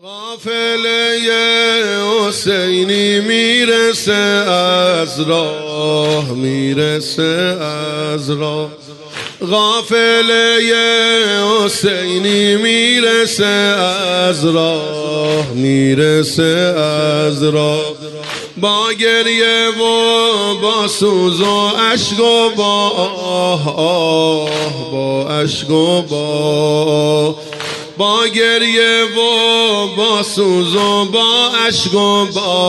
قافله حسینی میرسه از راه، میرسه از راه. قافله حسینی میرسه از راه، میرسه از راه. با گریه و با سوز و اشک و با آه، با اشک و با گریه و با سوز و با اشک و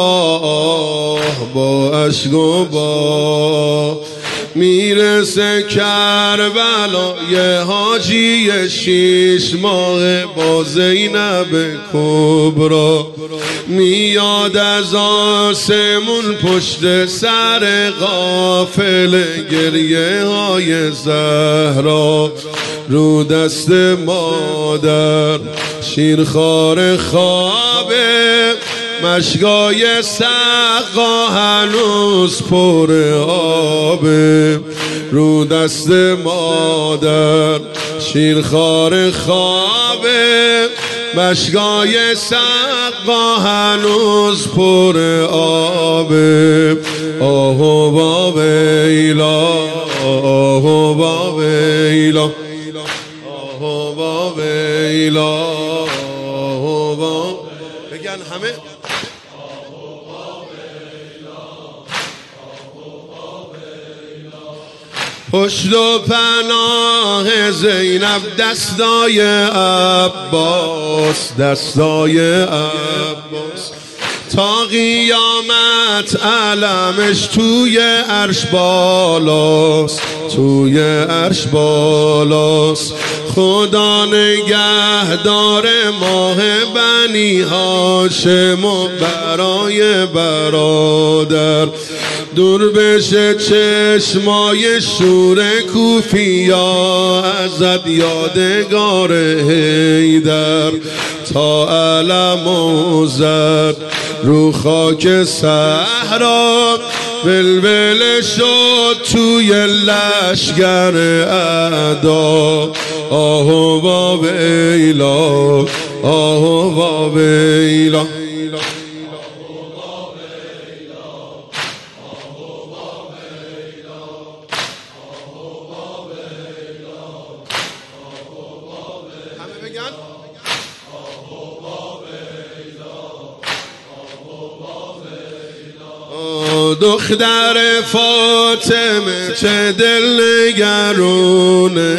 با اشک و میرسه کربلای حاجی 6 ماه با زینب کبرا. میاد از آسمون پشت سر قافله گریه های زهرا. رو دست مادر شیرخوار خوابه، مشگای سقا هنوز پر آبه. رو دست مادر شیرخوار خوابه، مشگای سقا هنوز پر آبه. آهو با ویلا، آهو با ویلا، آهو با ویلا، آهو با بگن همه. پشت و پناه زینب دستای عباس، دستای عباس. تا قیامت علمش توی عرش بالاست، توی عرش بالاست. خدا نگهدار ماه بنی هاشم و برای برادر. دور بشه چشمای شور کوفیا ازت یادگار حیدر. تا علم و زد رو خاک صحرا، بلبل شد توی لشگر اعدا. آهو با ویلا، آهو با ویلا. دختر فاطمه چه دلنگرونه،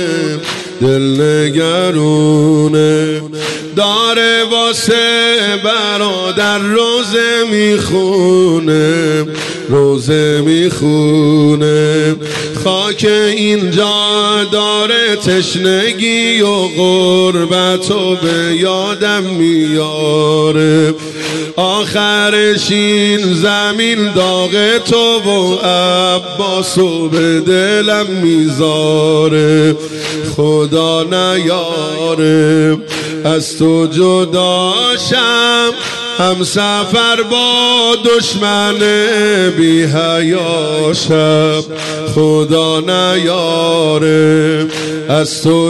دلنگرونه. داره واسه برادر روزه میخونه، روزه میخونه. خاک اینجا داره تشنگی و غربت و به یادم میاره. آخرش این زمین داغ تو و عباس و به دلم میذاره. خدا نیاره از تو جداشم، هم سفر با دشمن بی حیاشم. خدا نیاره از تو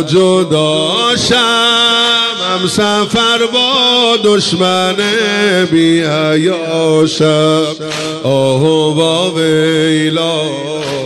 جداشم، هم سفر با دشمن بی حیاشم. آهو با ویلا.